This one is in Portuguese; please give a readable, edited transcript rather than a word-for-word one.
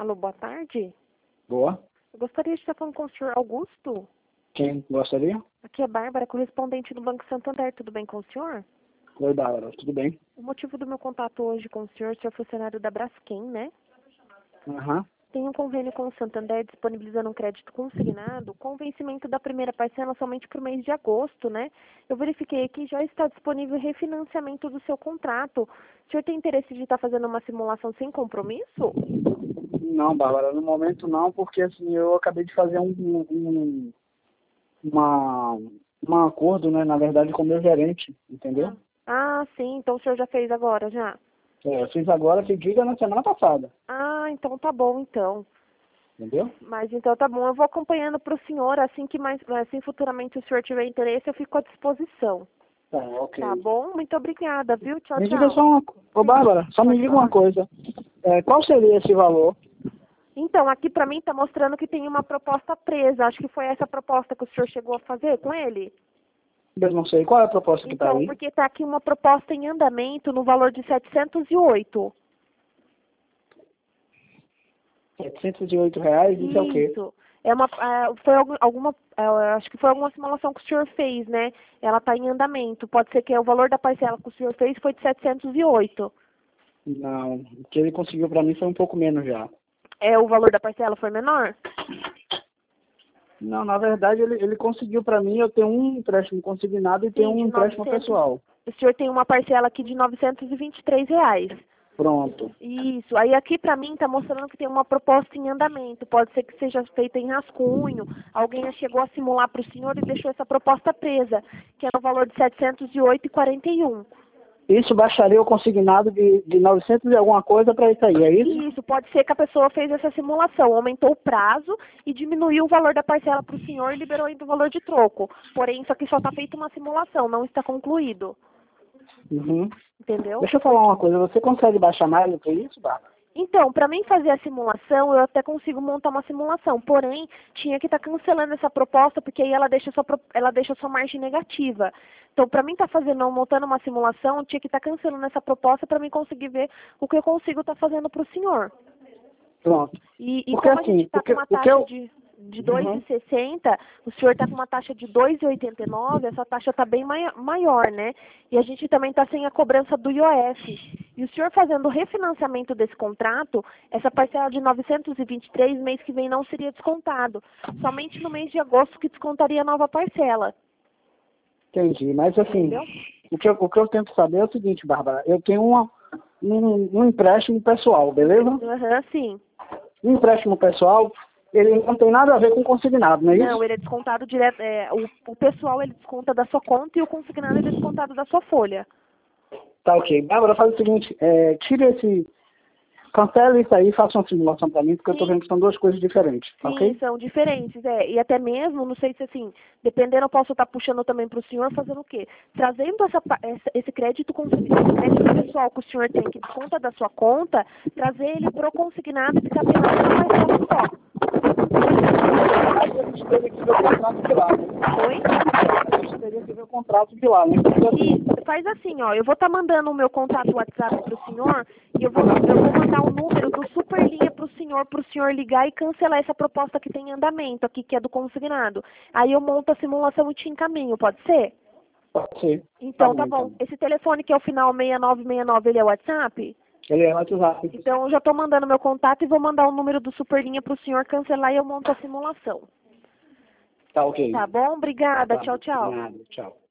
Alô, boa tarde. Boa. Eu gostaria de estar falando com o senhor Augusto. Quem gostaria? Aqui é Bárbara, correspondente do Banco Santander. Tudo bem com o senhor? Oi, Bárbara. Tudo bem? O motivo do meu contato hoje com o senhor é funcionário da Braskem, né? Aham. Tem um convênio com o Santander disponibilizando um crédito consignado com vencimento da primeira parcela somente para o mês de agosto, né? Eu verifiquei aqui já está disponível refinanciamento do seu contrato. O senhor tem interesse de estar fazendo uma simulação sem compromisso? Não, Bárbara, no momento não, porque assim, eu acabei de fazer um acordo, né, na verdade, com o meu gerente, entendeu? Ah, sim. Então o senhor já fez agora, já? Eu fiz agora, pedido na semana passada, Ah, então tá bom, então. entendeu? Mas então tá bom, eu vou acompanhando para o senhor, assim futuramente o senhor tiver interesse, eu fico à disposição. Tá, ok. Tá bom? Muito obrigada, viu? Tchau, Me diga tchau. só uma coisa. Ô, Bárbara, só me Pode diga falar. uma coisa. Qual seria esse valor? Então, aqui para mim tá mostrando que tem uma proposta presa. Acho que foi essa proposta que o senhor chegou a fazer com ele. Eu não sei. Qual é a proposta que está Então, aí? porque tá aqui uma proposta em andamento no valor de 708. R$ 708, isso é o quê? Isso. Foi alguma, acho que foi alguma simulação que o senhor fez, né? Ela está em andamento. Pode ser que o valor da parcela que o senhor fez foi de 708. Não, o que ele conseguiu para mim foi um pouco menos já. O valor da parcela foi menor? Não, na verdade ele conseguiu para mim, eu tenho um empréstimo consignado e tenho Sim, um de empréstimo 900. pessoal. O senhor tem uma parcela aqui de R$ 923. Pronto. Isso. Aí aqui para mim está mostrando que tem uma proposta em andamento. Pode ser que seja feita em rascunho. Alguém já chegou a simular para o senhor e deixou essa proposta presa, que é no valor de 708,41. Isso baixaria o consignado de 900 e alguma coisa para isso aí, é isso? Isso, pode ser que a pessoa fez essa simulação, aumentou o prazo e diminuiu o valor da parcela para o senhor e liberou ainda o valor de troco. Porém, isso aqui só está feita uma simulação, não está concluído. Uhum. Entendeu? Deixa eu falar uma coisa, você consegue baixar mais do que isso, Bárbara? Então, para mim fazer a simulação, eu até consigo montar uma simulação. Porém, tinha que estar cancelando essa proposta, porque aí ela deixa sua margem negativa. Então, para mim estar montando uma simulação, tinha que estar cancelando essa proposta para mim conseguir ver o que eu consigo estar fazendo para o senhor. Pronto. E Porque como a assim, gente está com uma taxa de Uhum. 2,60, o senhor está com uma taxa de 2,89, essa taxa está bem maior, né? E a gente também está sem a cobrança do IOF. E o senhor fazendo o refinanciamento desse contrato, essa parcela de 923, mês que vem não seria descontado. Somente no mês de agosto que descontaria a nova parcela. Entendi, mas assim, Entendeu? o que eu tento saber é o seguinte, Bárbara, eu tenho um empréstimo pessoal, beleza? Aham, sim. O empréstimo pessoal, ele não tem nada a ver com consignado, não é isso? Não, ele é descontado direto. O pessoal ele desconta da sua conta e o consignado ele é descontado da sua folha. Tá ok. Bárbara, faz o seguinte, cancela isso aí e faça uma simulação para mim, porque eu tô vendo que são duas coisas diferentes, Sim, ok? são diferentes, E até mesmo, não sei se assim, dependendo, eu posso estar puxando também para o senhor fazendo o quê? Trazendo esse crédito consignado, crédito pessoal que o senhor tem, que desconta da sua conta, trazer ele pro consignado e ficar apenas uma parcela só. A gente teria que ver o contrato de lá, né? Oi? A gente teria que ver o contrato de lá, né? E faz assim, ó, eu vou estar mandando o meu contato WhatsApp pro senhor e eu vou mandar o número do Superlinha pro senhor ligar e cancelar essa proposta que tem em andamento aqui, que é do consignado. Aí eu monto a simulação e te encaminho, pode ser? Pode ser. Então tá bom. Então. Esse telefone que é o final 6969, ele é o WhatsApp? Ele é WhatsApp. Então eu já estou mandando meu contato e vou mandar o número do Superlinha pro senhor cancelar e eu monto a simulação. Tá ok. Tá bom? Obrigada. Tá. Tchau, tchau. Nada, tchau.